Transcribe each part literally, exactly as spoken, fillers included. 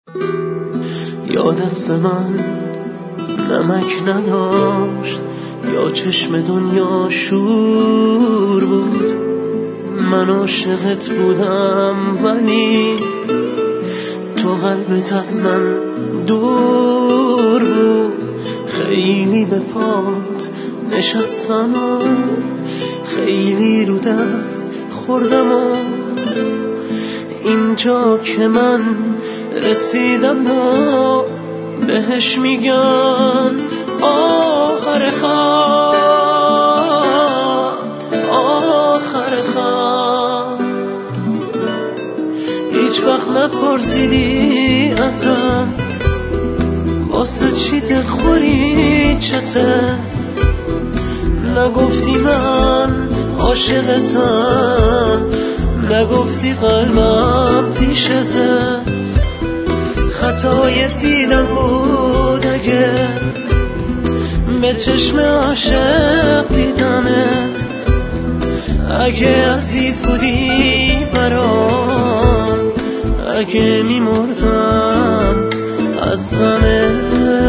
یا دست من نمک نداشت، یا چشم دنیا شور بود. من عاشقت بودم ولی تو قلبت از من دور بود. خیلی به پات نشستم و خیلی رو دست خوردم و اینجا که من رسیدم و بهش میگن آخر خط، آخر خط. هیچ وقت نپرسیدی ازم واسه چی دلخوری چته، نگفتی من عاشقتم، نگفتی قلبم پیشته. خطای دیدم بود اگه به چشم عاشق دیدمت، اگه عزیز بودی برام، اگه میمردم از غمت.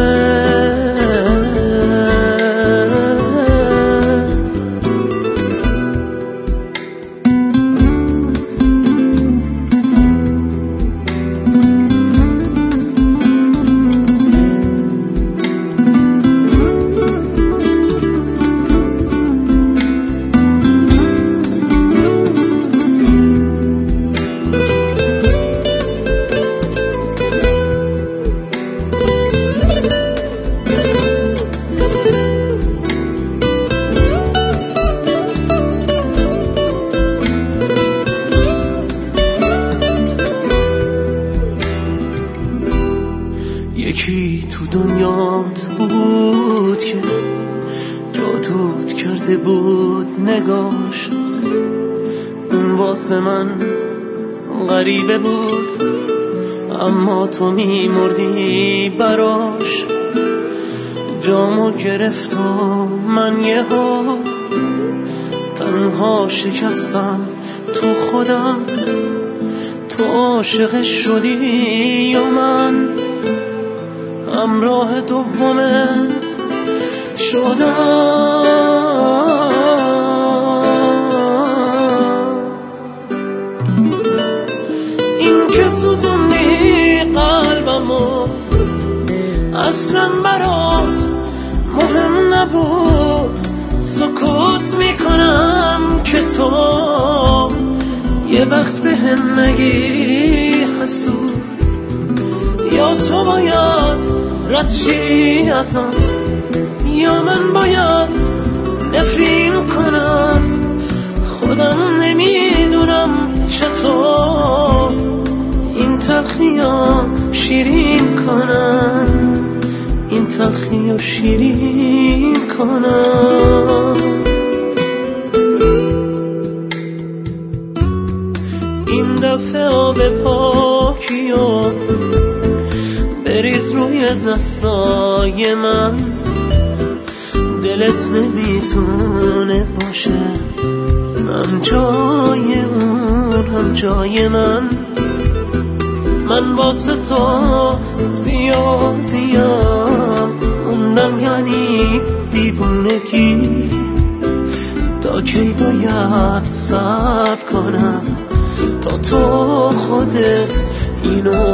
یکی تو دنیات بود که جادوت کرده بود نگاش، اون واسه من غریبه بود اما تو میمردی براش. جامو گرفت و من یه ها تنها شکستم تو خودم. تو عاشق شدی و من همراه دومت شدم. این که سوزوندی قلبمو اصلا برات مهم نبود. سکوت میکنم که تو یه وقت به هم نگی حسود، یا تو باید رد چی ازم یا من باید نفرین کنم. خودم نمیدونم چطور این تلخی‌ها شیرین کنم، این تلخی‌ها شیرین کنم. این دفعه آب پاکی و بریز روی دستای من. دلت نمیتونه باشه هم جای اون هم جای من. من واسه تو زیادیم موندم، یعنی دیوونگی. تا کی باید صبر کنم تا تو خودت اینو